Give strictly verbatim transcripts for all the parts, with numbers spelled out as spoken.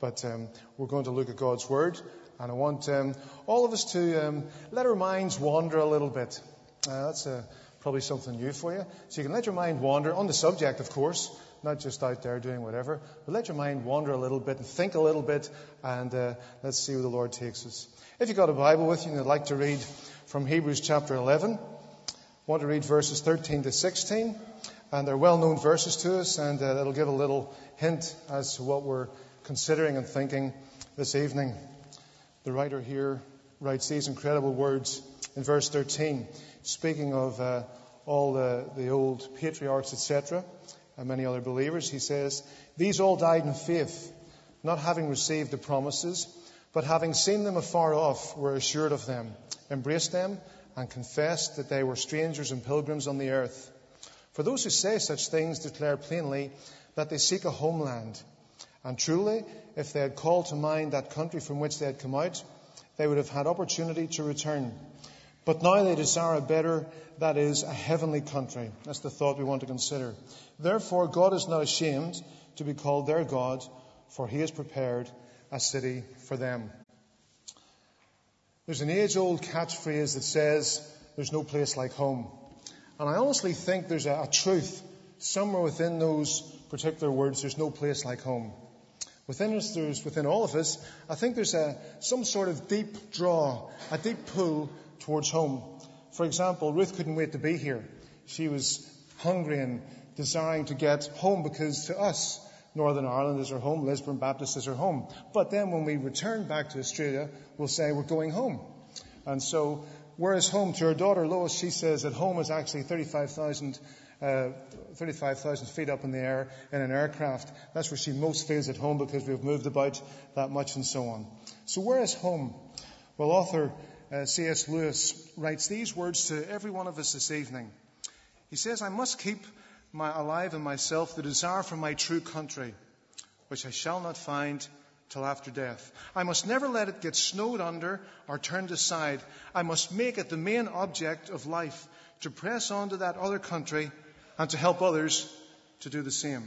But um, we're going to look at God's Word, and I want um, all of us to um, let our minds wander a little bit. Uh, that's uh, probably something new for you. So you can let your mind wander on the subject, of course, not just out there doing whatever, but let your mind wander a little bit and think a little bit, and uh, let's see where the Lord takes us. If you've got a Bible with you and you'd like to read from Hebrews chapter eleven, I want to read verses thirteen to sixteen, and they're well-known verses to us, and uh, that'll give a little hint as to what we're considering and thinking this evening. The writer here writes these incredible words in verse thirteen, speaking of uh, all the, the old patriarchs, et cetera, and many other believers. He says, "These all died in faith, not having received the promises, but having seen them afar off, were assured of them, embraced them, and confessed that they were strangers and pilgrims on the earth. For those who say such things declare plainly that they seek a homeland. And truly, if they had called to mind that country from which they had come out, they would have had opportunity to return. But now they desire a better, that is, a heavenly country." That's the thought we want to consider. "Therefore, God is not ashamed to be called their God, for he has prepared a city for them." There's an age-old catchphrase that says, "There's no place like home." And I honestly think there's a, a truth somewhere within those particular words, "there's no place like home." Within us, there's, within all of us, I think there's a, some sort of deep draw, a deep pull towards home. For example, Ruth couldn't wait to be here. She was hungry and desiring to get home because to us, Northern Ireland is her home, Lisburn Baptist is her home. But then when we return back to Australia, we'll say we're going home. And so, where is home? To her daughter Lois, she says that home is actually thirty-five thousand uh, thirty-five thousand feet up in the air in an aircraft. That's where she most feels at home because we've moved about that much and so on. So where is home? Well, author uh, C S Lewis writes these words to every one of us this evening. He says, "I must keep my, alive in myself the desire for my true country, which I shall not find till after death. I must never let it get snowed under or turned aside. I must make it the main object of life to press on to that other country and to help others to do the same."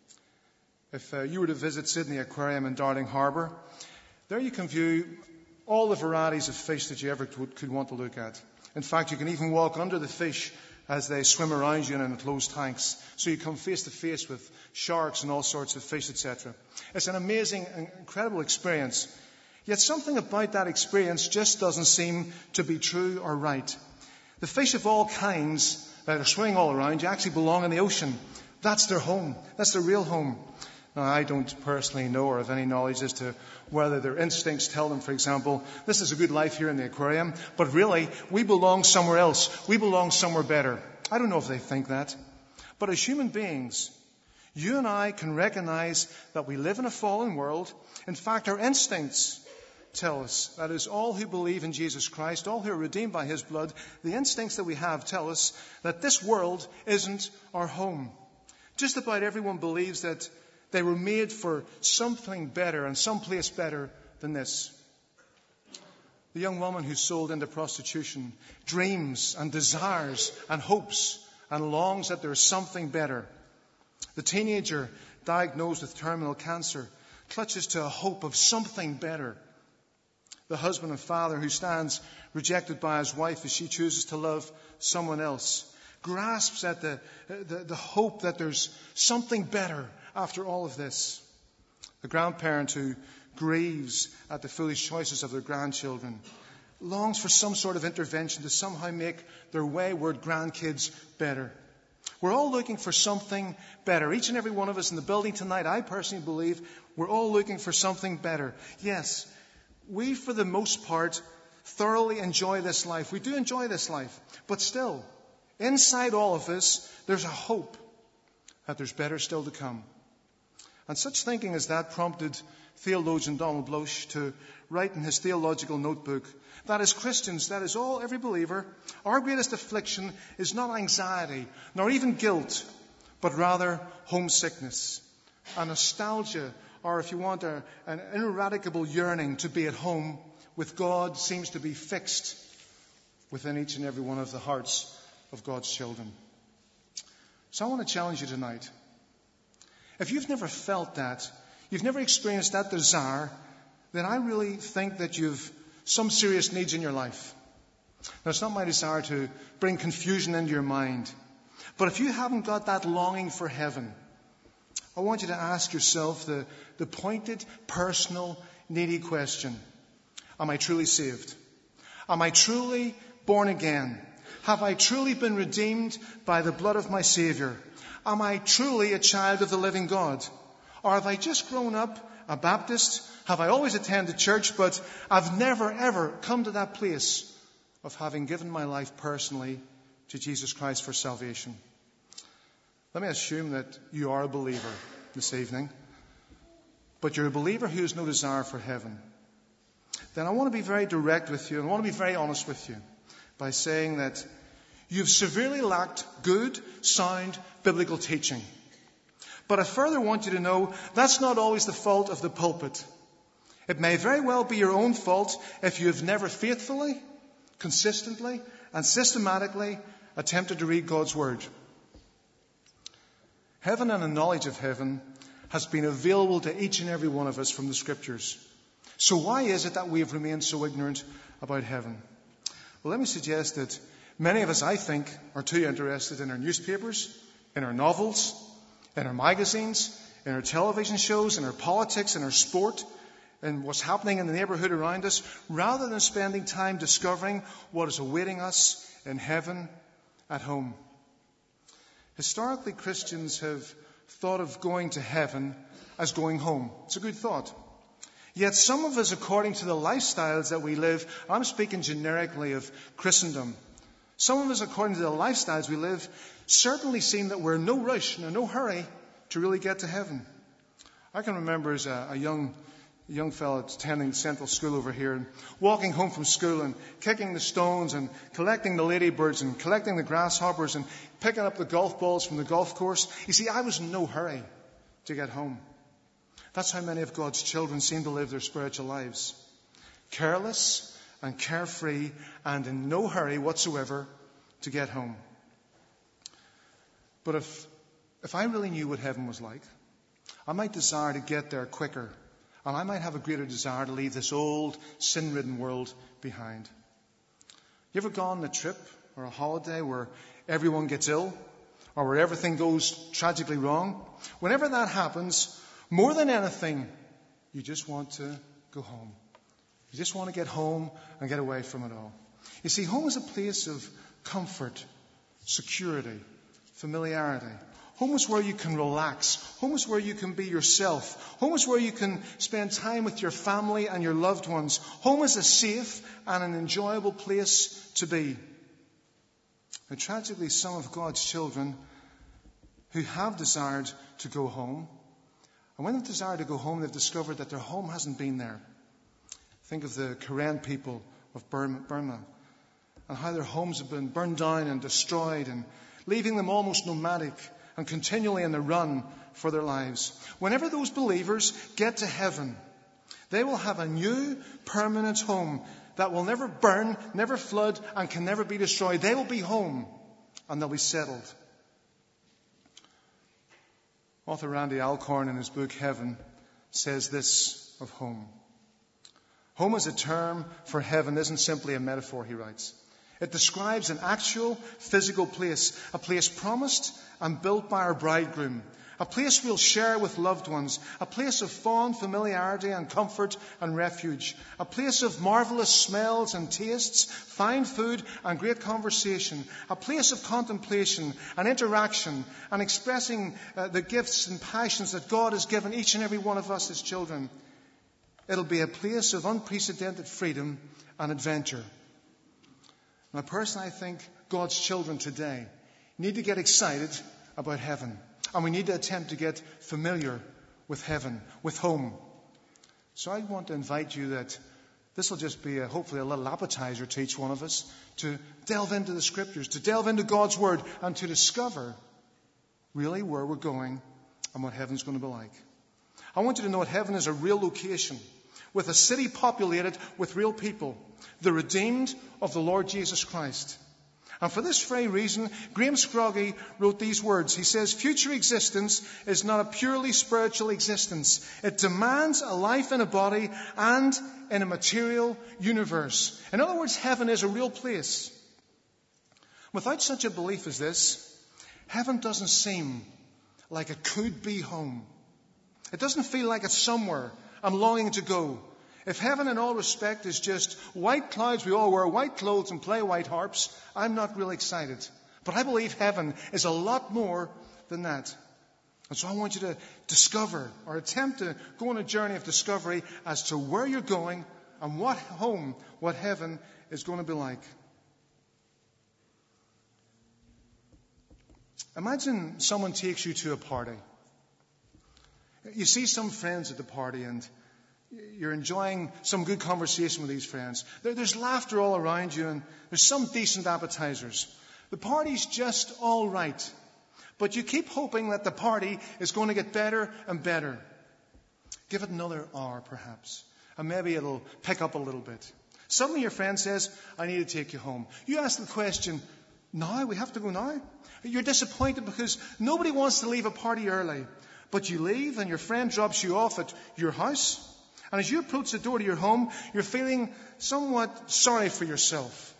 If uh, you were to visit Sydney Aquarium in Darling Harbour, there you can view all the varieties of fish that you ever could want to look at. In fact, you can even walk under the fish as they swim around you in enclosed tanks. So you come face to face with sharks and all sorts of fish, et cetera. It's an amazing and incredible experience. Yet something about that experience just doesn't seem to be true or right. The fish of all kinds that are swimming all around you actually belong in the ocean. That's their home. That's their real home. Now, I don't personally know or have any knowledge as to whether their instincts tell them, for example, this is a good life here in the aquarium, but really, we belong somewhere else. We belong somewhere better. I don't know if they think that. But as human beings, you and I can recognize that we live in a fallen world. In fact, our instincts tell us, that is, all who believe in Jesus Christ, all who are redeemed by his blood, the instincts that we have tell us that this world isn't our home. Just about everyone believes that they were made for something better and someplace better than this. The young woman who's sold into prostitution dreams and desires and hopes and longs that there's something better. The teenager diagnosed with terminal cancer clutches to a hope of something better. The husband and father who stands rejected by his wife as she chooses to love someone else grasps at the, the, the hope that there's something better after all of this. The grandparent who grieves at the foolish choices of their grandchildren longs for some sort of intervention to somehow make their wayward grandkids better. We're all looking for something better. Each and every one of us in the building tonight, I personally believe, we're all looking for something better. Yes, we, for the most part, thoroughly enjoy this life. We do enjoy this life. But still, inside all of us, there's a hope that there's better still to come. And such thinking as that prompted theologian Donald Bloch to write in his theological notebook that as Christians, that is all, every believer, our greatest affliction is not anxiety, nor even guilt, but rather homesickness, a nostalgia, or if you want, a, an ineradicable yearning to be at home with God seems to be fixed within each and every one of the hearts of God's children. So I want to challenge you tonight. If you've never felt that, you've never experienced that desire, then I really think that you've some serious needs in your life. Now, it's not my desire to bring confusion into your mind. But if you haven't got that longing for heaven, I want you to ask yourself the, the pointed, personal, needy question. Am I truly saved? Am I truly born again? Have I truly been redeemed by the blood of my Savior? Am I truly a child of the living God? Or have I just grown up a Baptist? Have I always attended church, but I've never, ever come to that place of having given my life personally to Jesus Christ for salvation? Let me assume that you are a believer this evening, but you're a believer who has no desire for heaven. Then I want to be very direct with you, and I want to be very honest with you by saying that you've severely lacked good, sound, biblical teaching. But I further want you to know that's not always the fault of the pulpit. It may very well be your own fault if you have never faithfully, consistently, and systematically attempted to read God's Word. Heaven and the knowledge of heaven has been available to each and every one of us from the Scriptures. So why is it that we have remained so ignorant about heaven? Well, let me suggest that many of us, I think, are too interested in our newspapers, in our novels, in our magazines, in our television shows, in our politics, in our sport, and what's happening in the neighborhood around us, rather than spending time discovering what is awaiting us in heaven at home. Historically, Christians have thought of going to heaven as going home. It's a good thought. Yet some of us, according to the lifestyles that we live, I'm speaking generically of Christendom, some of us, according to the lifestyles we live, certainly seem that we're in no rush and in no hurry to really get to heaven. I can remember as a, a young A young fellow attending Central School over here and walking home from school and kicking the stones and collecting the ladybirds and collecting the grasshoppers and picking up the golf balls from the golf course. You see, I was in no hurry to get home. That's how many of God's children seem to live their spiritual lives. Careless and carefree and in no hurry whatsoever to get home. But if, if I really knew what heaven was like, I might desire to get there quicker. And I might have a greater desire to leave this old, sin-ridden world behind. You ever gone on a trip or a holiday where everyone gets ill or where everything goes tragically wrong? Whenever that happens, more than anything, you just want to go home. You just want to get home and get away from it all. You see, home is a place of comfort, security, familiarity. Home is where you can relax. Home is where you can be yourself. Home is where you can spend time with your family and your loved ones. Home is a safe and an enjoyable place to be. And tragically, some of God's children who have desired to go home, and when they've desired to go home, they've discovered that their home hasn't been there. Think of the Karen people of Burma and how their homes have been burned down and destroyed and leaving them almost nomadic and continually in the run for their lives. Whenever those believers get to heaven, they will have a new permanent home that will never burn, never flood, and can never be destroyed. They will be home and they'll be settled. Author Randy Alcorn in his book Heaven says this of home. Home as a term for heaven isn't simply a metaphor, he writes. It describes an actual physical place, a place promised and built by our bridegroom, a place we'll share with loved ones, a place of fond familiarity and comfort and refuge, a place of marvelous smells and tastes, fine food and great conversation, a place of contemplation and interaction and expressing uh, the gifts and passions that God has given each and every one of us as children. It'll be a place of unprecedented freedom and adventure. Now, personally, I think God's children today need to get excited about heaven. And we need to attempt to get familiar with heaven, with home. So I want to invite you that this will just be a, hopefully a little appetizer to each one of us to delve into the Scriptures, to delve into God's Word, and to discover really where we're going and what heaven's going to be like. I want you to know that heaven is a real location, with a city populated with real people, the redeemed of the Lord Jesus Christ. And for this very reason, Graham Scroggie wrote these words. He says, future existence is not a purely spiritual existence. It demands a life in a body and in a material universe. In other words, heaven is a real place. Without such a belief as this, heaven doesn't seem like it could be home. It doesn't feel like it's somewhere I'm longing to go. If heaven in all respect is just white clouds, we all wear white clothes and play white harps, I'm not really excited. But I believe heaven is a lot more than that. And so I want you to discover or attempt to go on a journey of discovery as to where you're going and what home, what heaven is going to be like. Imagine someone takes you to a party. You see some friends at the party and you're enjoying some good conversation with these friends. There, there's laughter all around you and there's some decent appetizers. The party's just all right. But you keep hoping that the party is going to get better and better. Give it another hour perhaps. And maybe it'll pick up a little bit. Suddenly your friend says, I need to take you home. You ask the question, now? We have to go now? You're disappointed because nobody wants to leave a party early. But you leave and your friend drops you off at your house. And as you approach the door to your home, you're feeling somewhat sorry for yourself.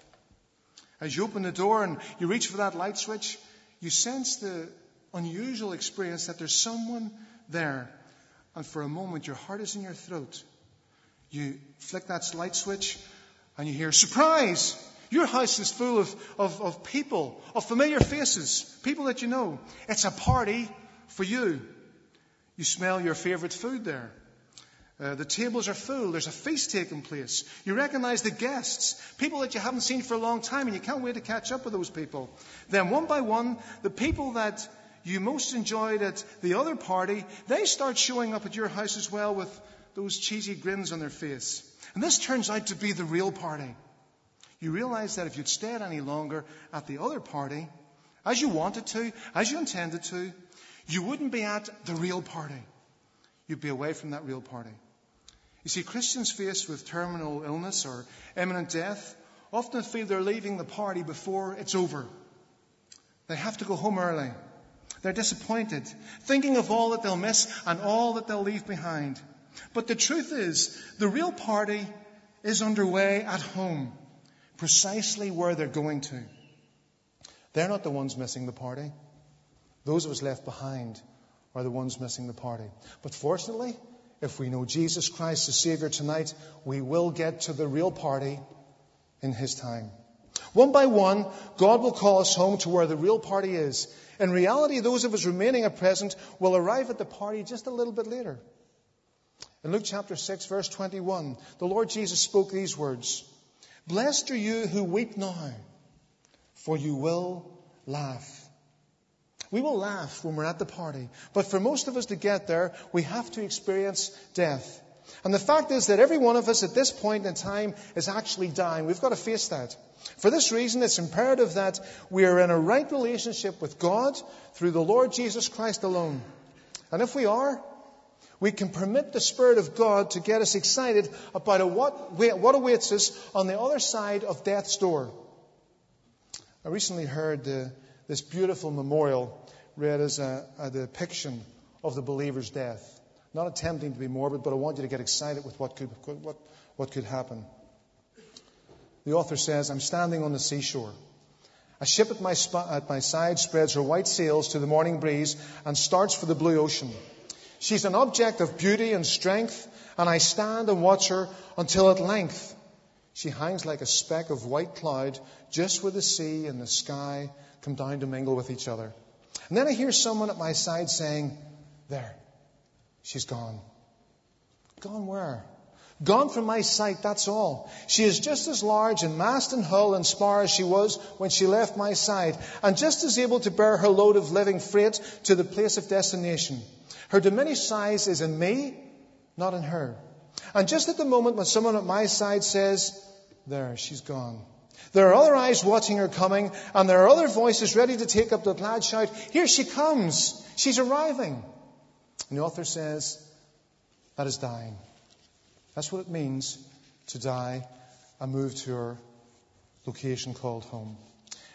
As you open the door and you reach for that light switch, you sense the unusual experience that there's someone there. And for a moment, your heart is in your throat. You flick that light switch and you hear, surprise! Your house is full of, of, of people, of familiar faces, people that you know. It's a party for you. You smell your favorite food there. Uh, the tables are full. There's a feast taking place. You recognize the guests, people that you haven't seen for a long time, and you can't wait to catch up with those people. Then one by one, the people that you most enjoyed at the other party, they start showing up at your house as well with those cheesy grins on their face. And this turns out to be the real party. You realize that if you'd stayed any longer at the other party, as you wanted to, as you intended to, you wouldn't be at the real party. You'd be away from that real party. You see, Christians faced with terminal illness or imminent death often feel they're leaving the party before it's over. They have to go home early. They're disappointed, thinking of all that they'll miss and all that they'll leave behind. But the truth is, the real party is underway at home, precisely where they're going to. They're not the ones missing the party. Those of us left behind are the ones missing the party. But fortunately, if we know Jesus Christ as Savior tonight, we will get to the real party in His time. One by one, God will call us home to where the real party is. In reality, those of us remaining at present will arrive at the party just a little bit later. In Luke chapter six, verse twenty-one, the Lord Jesus spoke these words, Blessed are you who weep now, for you will laugh. We will laugh when we're at the party. But for most of us to get there, we have to experience death. And the fact is that every one of us at this point in time is actually dying. We've got to face that. For this reason, it's imperative that we are in a right relationship with God through the Lord Jesus Christ alone. And if we are, we can permit the Spirit of God to get us excited about what, what awaits us on the other side of death's door. I recently heard the this beautiful memorial read as a, a depiction of the believer's death. Not attempting to be morbid, but I want you to get excited with what could, could, what, what could happen. The author says, I'm standing on the seashore. A ship at my, sp- at my side spreads her white sails to the morning breeze and starts for the blue ocean. She's an object of beauty and strength, and I stand and watch her until at length she hangs like a speck of white cloud just where the sea and the sky come down to mingle with each other. And then I hear someone at my side saying, there, she's gone. Gone where? Gone from my sight, that's all. She is just as large in mast and hull and spar as she was when she left my side, and just as able to bear her load of living freight to the place of destination. Her diminished size is in me, not in her. And just at the moment when someone at my side says, there, she's gone, there are other eyes watching her coming, and there are other voices ready to take up the glad shout, here she comes, she's arriving. And the author says, that is dying. That's what it means to die and move to our location called home.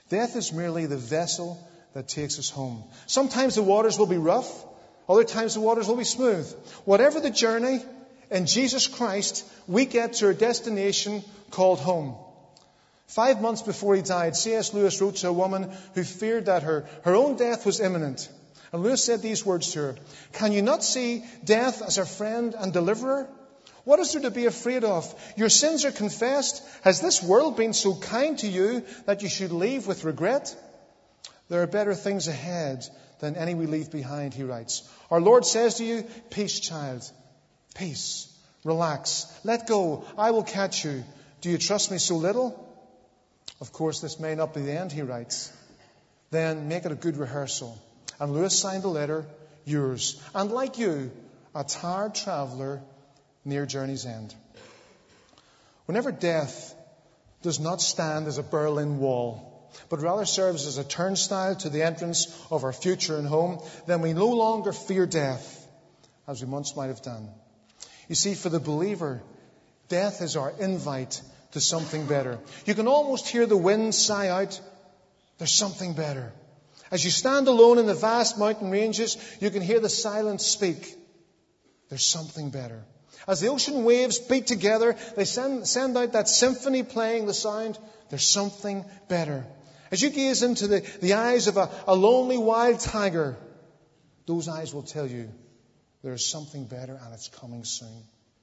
Death is merely the vessel that takes us home. Sometimes the waters will be rough. Other times the waters will be smooth. Whatever the journey, in Jesus Christ, we get to our destination called home. Five months before he died, C S Lewis wrote to a woman who feared that her, her own death was imminent. And Lewis said these words to her: "Can you not see death as a friend and deliverer? What is there to be afraid of? Your sins are confessed. Has this world been so kind to you that you should leave with regret? There are better things ahead than any we leave behind," he writes. Our Lord says to you, "Peace, child. Peace. Relax. Let go. I will catch you. Do you trust me so little?" Of course, this may not be the end, he writes. Then make it a good rehearsal. And Lewis signed the letter, "Yours." And like you, a tired traveller near journey's end. Whenever death does not stand as a Berlin Wall, but rather serves as a turnstile to the entrance of our future and home, then we no longer fear death, as we once might have done. You see, for the believer, death is our invite to something better. You can almost hear the wind sigh out, "There's something better." As you stand alone in the vast mountain ranges, you can hear the silence speak, "There's something better." As the ocean waves beat together, they send, send out that symphony playing the sound, "There's something better." As you gaze into the, the eyes of a, a lonely wild tiger, those eyes will tell you there is something better and it's coming soon.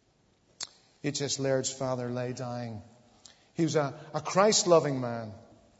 H S Laird's father lay dying. He was a, a Christ-loving man.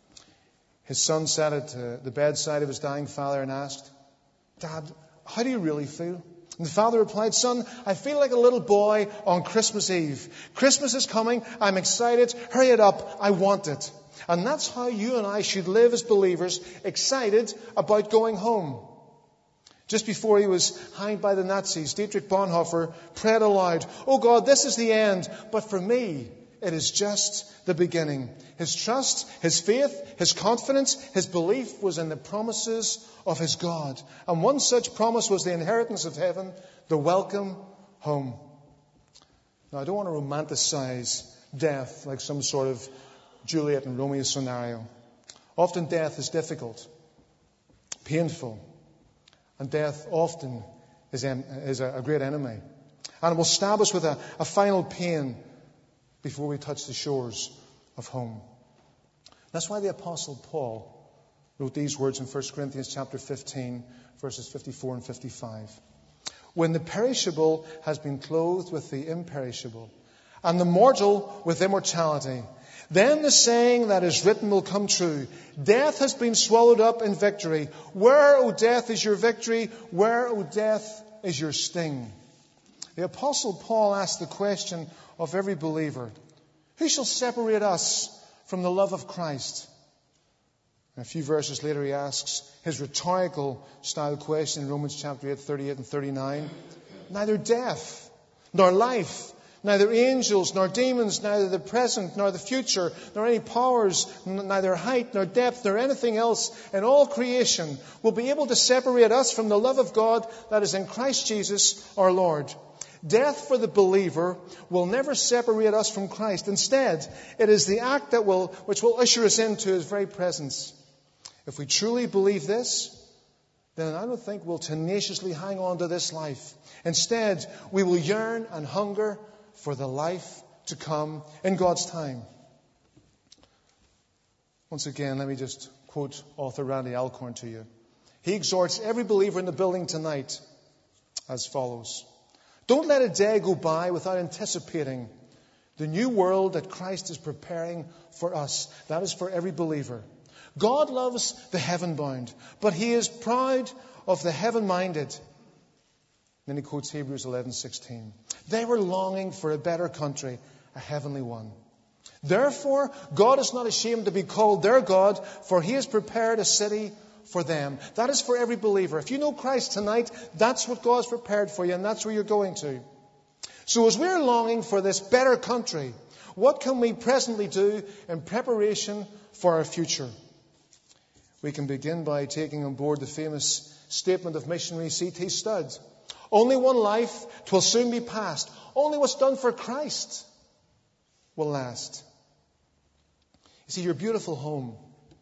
His son sat at uh, the bedside of his dying father and asked, "Dad, how do you really feel?" And the father replied, "Son, I feel like a little boy on Christmas Eve. Christmas is coming. I'm excited. Hurry it up. I want it." And that's how you and I should live as believers, excited about going home. Just before he was hanged by the Nazis, Dietrich Bonhoeffer prayed aloud, "Oh God, this is the end, but for me, it is just the beginning." His trust, his faith, his confidence, his belief was in the promises of his God. And one such promise was the inheritance of heaven, the welcome home. Now, I don't want to romanticize death like some sort of Juliet and Romeo scenario. Often death is difficult, painful, and death often is, en- is a, a great enemy. And it will stab us with a, a final pain before we touch the shores of home. That's why the Apostle Paul wrote these words in First Corinthians chapter fifteen, verses fifty-four and fifty-five. "When the perishable has been clothed with the imperishable, and the mortal with immortality, then the saying that is written will come true. Death has been swallowed up in victory. Where, O death, is your victory? Where, O death, is your sting?" The Apostle Paul asked the question of every believer, who shall separate us from the love of Christ? And a few verses later he asks his rhetorical style question in Romans chapter eight, thirty-eight and thirty-nine. Neither death, nor life, neither angels, nor demons, neither the present, nor the future, nor any powers, n- neither height, nor depth, nor anything else in all creation will be able to separate us from the love of God that is in Christ Jesus our Lord. Death for the believer will never separate us from Christ. Instead, it is the act that will, which will usher us into His very presence. If we truly believe this, then I don't think we'll tenaciously hang on to this life. Instead, we will yearn and hunger for the life to come in God's time. Once again, let me just quote author Randy Alcorn to you. He exhorts every believer in the building tonight as follows. Don't let a day go by without anticipating the new world that Christ is preparing for us. That is for every believer. God loves the heaven-bound, but He is proud of the heaven-minded. Then he quotes Hebrews eleven sixteen. They were longing for a better country, a heavenly one. Therefore, God is not ashamed to be called their God, for He has prepared a city for them. That is for every believer. If you know Christ tonight, that's what God's prepared for you, and that's where you're going to. So as we're longing for this better country, what can we presently do in preparation for our future? We can begin by taking on board the famous statement of missionary C T Studd. Only one life, 'twill soon be past. Only what's done for Christ will last. You see, your beautiful home,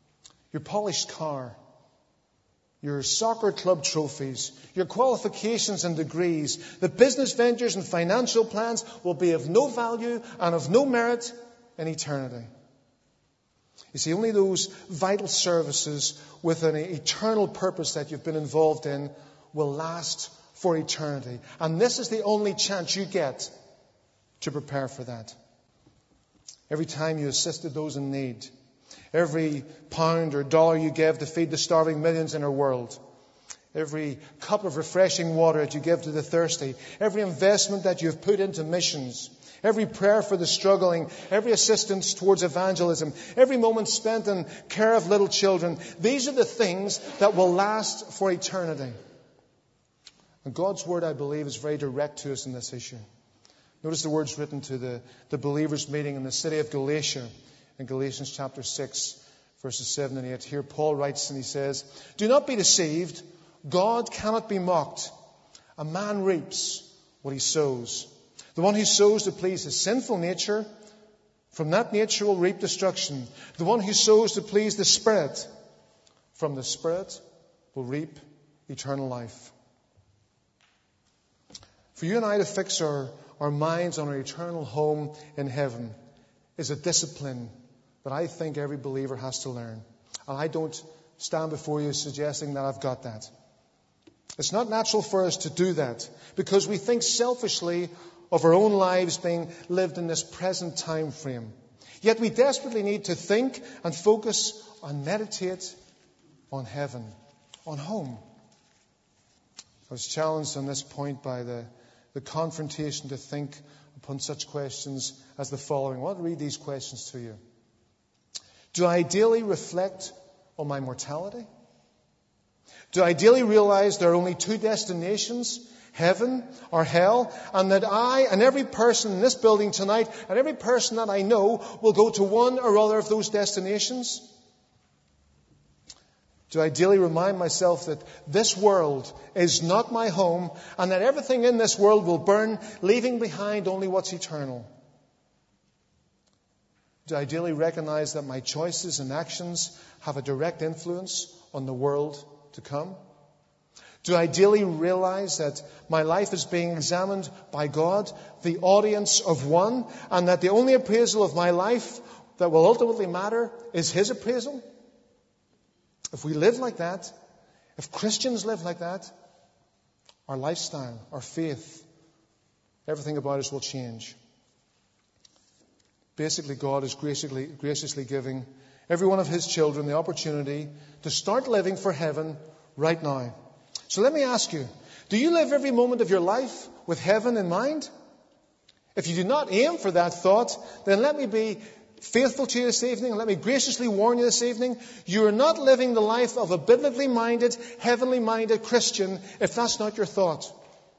your polished car, your soccer club trophies, your qualifications and degrees, the business ventures and financial plans will be of no value and of no merit in eternity. You see, only those vital services with an eternal purpose that you've been involved in will last for eternity. And this is the only chance you get to prepare for that. Every time you assisted those in need, every pound or dollar you gave to feed the starving millions in our world, every cup of refreshing water that you give to the thirsty, every investment that you've put into missions, every prayer for the struggling, every assistance towards evangelism, every moment spent in care of little children, these are the things that will last for eternity. And God's word, I believe, is very direct to us in this issue. Notice the words written to the, the believers meeting in the city of Galatia in Galatians chapter six, verses seven and eight. Here Paul writes and he says, "Do not be deceived. God cannot be mocked. A man reaps what he sows. The one who sows to please his sinful nature, from that nature will reap destruction. The one who sows to please the Spirit, from the Spirit will reap eternal life." For you and I to fix our, our minds on our eternal home in heaven is a discipline that I think every believer has to learn. And I don't stand before you suggesting that I've got that. It's not natural for us to do that because we think selfishly of our own lives being lived in this present time frame. Yet we desperately need to think and focus and meditate on heaven, on home. I was challenged on this point by the, the confrontation to think upon such questions as the following. I want to read these questions to you. Do I ideally reflect on my mortality? Do I ideally realize there are only two destinations, heaven or hell, and that I and every person in this building tonight and every person that I know will go to one or other of those destinations? Do I ideally remind myself that this world is not my home and that everything in this world will burn, leaving behind only what's eternal? Do I ideally recognize that my choices and actions have a direct influence on the world to come? Do I ideally realize that my life is being examined by God, the audience of one, and that the only appraisal of my life that will ultimately matter is His appraisal? If we live like that, if Christians live like that, our lifestyle, our faith, everything about us will change. Basically, God is graciously, graciously giving every one of His children the opportunity to start living for heaven right now. So let me ask you, do you live every moment of your life with heaven in mind? If you do not aim for that thought, then let me be faithful to you this evening, and let me graciously warn you this evening, you are not living the life of a biblically minded, heavenly minded Christian if that's not your thought.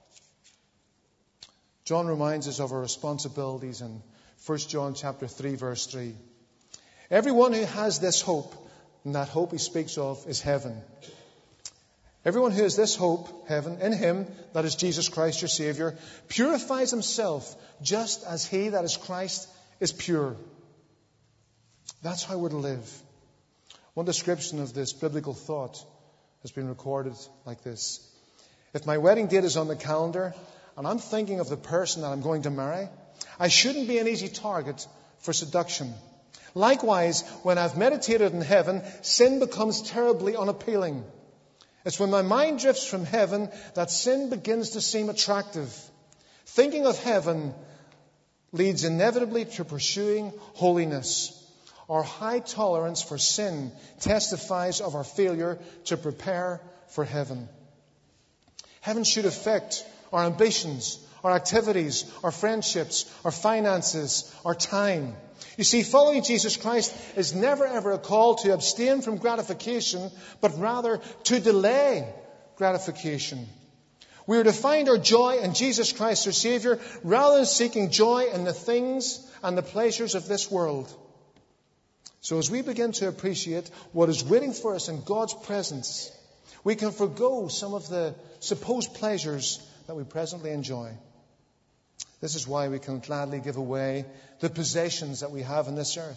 John reminds us of our responsibilities in First John chapter three, verse three. Everyone who has this hope, and that hope he speaks of is heaven. Everyone who has this hope, heaven, in Him, that is Jesus Christ your Savior, purifies himself just as He, that is Christ, is pure. That's how we're to live. One description of this biblical thought has been recorded like this. If my wedding date is on the calendar and I'm thinking of the person that I'm going to marry, I shouldn't be an easy target for seduction. Likewise, when I've meditated in heaven, sin becomes terribly unappealing. It's when my mind drifts from heaven that sin begins to seem attractive. Thinking of heaven leads inevitably to pursuing holiness. Our high tolerance for sin testifies of our failure to prepare for heaven. Heaven should affect our ambitions, our activities, our friendships, our finances, our time. You see, following Jesus Christ is never ever a call to abstain from gratification, but rather to delay gratification. We are to find our joy in Jesus Christ, our Savior, rather than seeking joy in the things and the pleasures of this world. So as we begin to appreciate what is waiting for us in God's presence, we can forgo some of the supposed pleasures that we presently enjoy. This is why we can gladly give away the possessions that we have on this earth.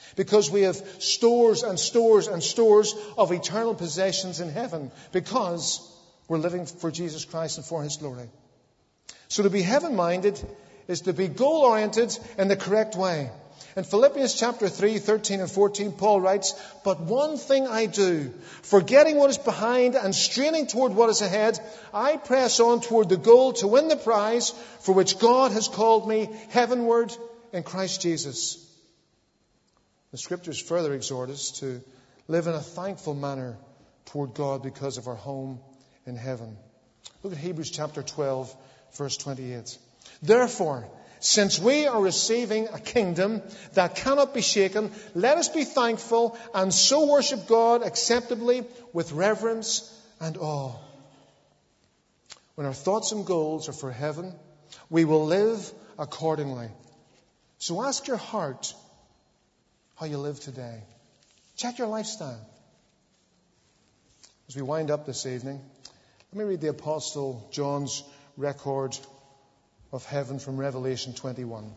Because we have stores and stores and stores of eternal possessions in heaven. Because we're living for Jesus Christ and for His glory. So to be heaven-minded is to be goal-oriented in the correct way. In Philippians chapter three, thirteen and fourteen, Paul writes, "But one thing I do, forgetting what is behind and straining toward what is ahead, I press on toward the goal to win the prize for which God has called me heavenward in Christ Jesus." The Scriptures further exhort us to live in a thankful manner toward God because of our home in heaven. Look at Hebrews chapter twelve, verse twenty-eight. "Therefore, since we are receiving a kingdom that cannot be shaken, let us be thankful and so worship God acceptably with reverence and awe." When our thoughts and goals are for heaven, we will live accordingly. So ask your heart how you live today. Check your lifestyle. As we wind up this evening, let me read the Apostle John's record of heaven from Revelation twenty-one.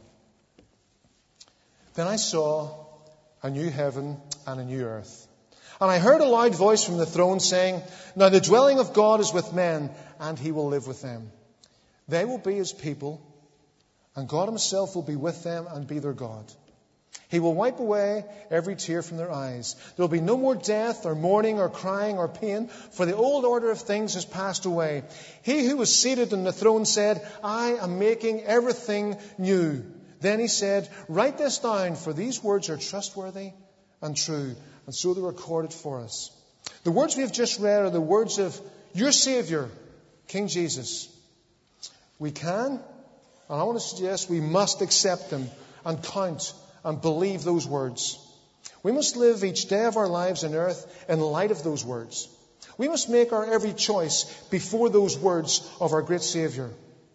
"Then I saw a new heaven and a new earth. And I heard a loud voice from the throne saying, 'Now the dwelling of God is with men, and He will live with them. They will be His people, and God Himself will be with them and be their God. He will wipe away every tear from their eyes. There will be no more death or mourning or crying or pain, for the old order of things has passed away.' He who was seated on the throne said, 'I am making everything new.' Then He said, 'Write this down, for these words are trustworthy and true.'" And so they're recorded for us. The words we have just read are the words of your Savior, King Jesus. We can, and I want to suggest we must accept them and count and believe those words. We must live each day of our lives on earth in light of those words. We must make our every choice before those words of our great Savior.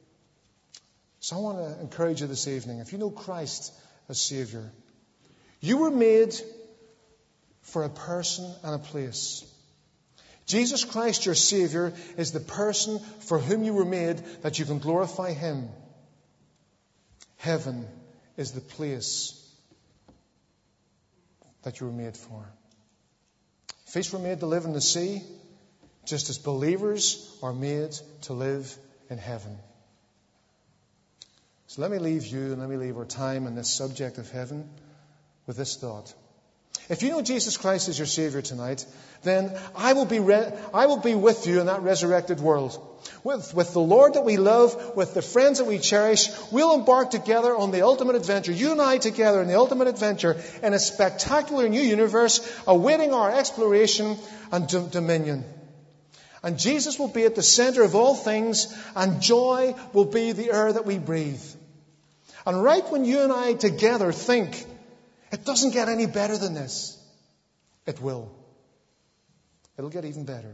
So I want to encourage you this evening, if you know Christ as Savior, you were made for a person and a place. Jesus Christ, your Savior, is the person for whom you were made, that you can glorify Him. Heaven is the place that you were made for. Fish were made to live in the sea, just as believers are made to live in heaven. So let me leave you and let me leave our time on this subject of heaven with this thought. If you know Jesus Christ as your Savior tonight, then I will be re- I will be with you in that resurrected world. With, with the Lord that we love, with the friends that we cherish, we'll embark together on the ultimate adventure. You and I together in the ultimate adventure in a spectacular new universe awaiting our exploration and d- dominion. And Jesus will be at the center of all things, and joy will be the air that we breathe. And right when you and I together think, it doesn't get any better than this, it will. It'll get even better.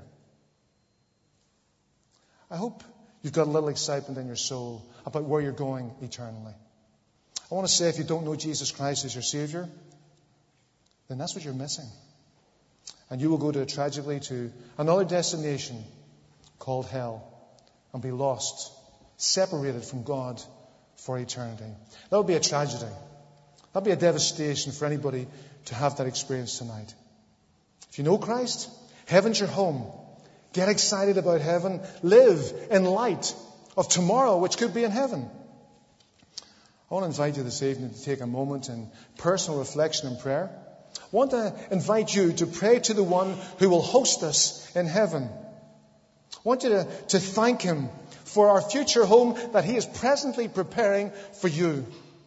I hope you've got a little excitement in your soul about where you're going eternally. I want to say, if you don't know Jesus Christ as your Savior, then that's what you're missing. And you will go to tragically to another destination called hell and be lost, separated from God for eternity. That would be a tragedy. That would be a devastation for anybody to have that experience tonight. If you know Christ, heaven's your home. Get excited about heaven. Live in light of tomorrow, which could be in heaven. I want to invite you this evening to take a moment in personal reflection and prayer. I want to invite you to pray to the one who will host us in heaven. I want you to, to thank Him for our future home that He is presently preparing for you.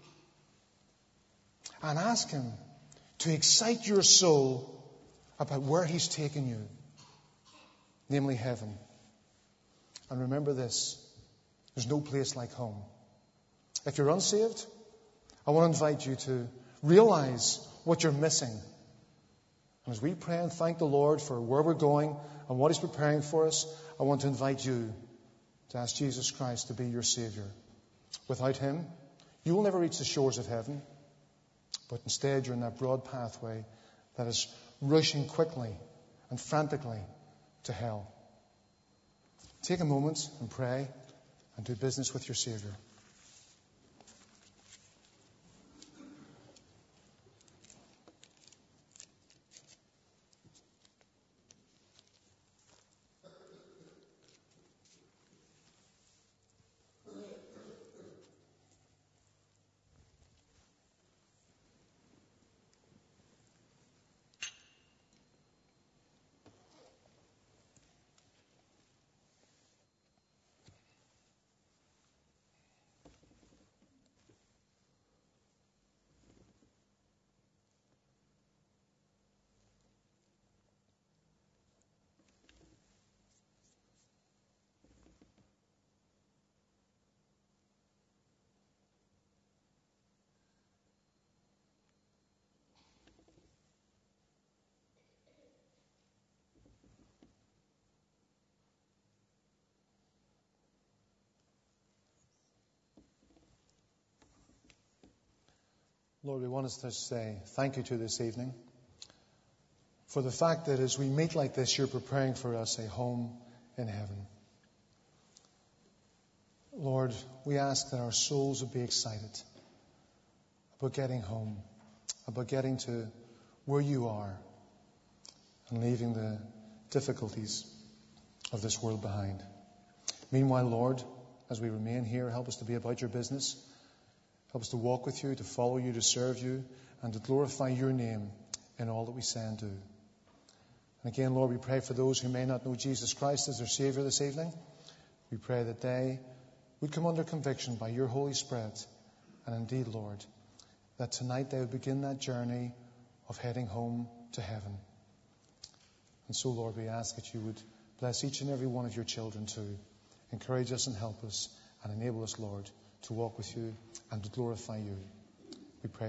And ask Him to excite your soul about where He's taken you, namely heaven. And remember this, there's no place like home. If you're unsaved, I want to invite you to realize what you're missing. And as we pray and thank the Lord for where we're going and what He's preparing for us, I want to invite you to ask Jesus Christ to be your Savior. Without Him, you will never reach the shores of heaven, but instead you're in that broad pathway that is rushing quickly and frantically to hell. Take a moment and pray and do business with your Savior. Lord, we want us to say thank you to this evening for the fact that as we meet like this, you're preparing for us a home in heaven. Lord, we ask that our souls would be excited about getting home, about getting to where you are and leaving the difficulties of this world behind. Meanwhile, Lord, as we remain here, help us to be about your business. Help us to walk with you, to follow you, to serve you, and to glorify your name in all that we say and do. And again, Lord, we pray for those who may not know Jesus Christ as their Savior this evening. We pray that they would come under conviction by your Holy Spirit. And indeed, Lord, that tonight they would begin that journey of heading home to heaven. And so, Lord, we ask that you would bless each and every one of your children too. Encourage us and help us and enable us, Lord, to walk with you and to glorify you. We pray